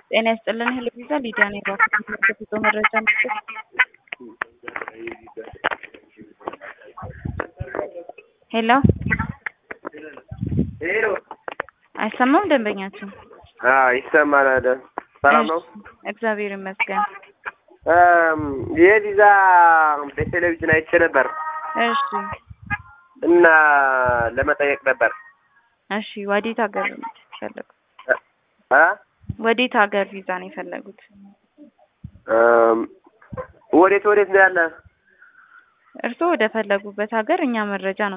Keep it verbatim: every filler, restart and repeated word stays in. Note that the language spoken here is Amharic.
ጤና ይስጥልን ሄሎ ቪዛ ሊዲያ ነኝ። ባክቶ መረጃ መስጠት ሄሎ ሄሎ አይሰማም ደንበኛችሁ? አዎ ይሰማል አይደል? ሰላም ነው? እግዚአብሔር ይመስገን። እም የቪዛ በቴሌቪዥን አይቼ ነበር እሺ እና ለመጠየቅ ነበር። እሺ ወዴት ሀገር ነው የፈለጉት? አ ወዴት ሀገር ቪዛ ነው የፈለጉት? እም ወዴት ወዴት ነው ያለ? እርስዎ ወደ ፈለጉበት ሀገር እኛ መረጃ ነው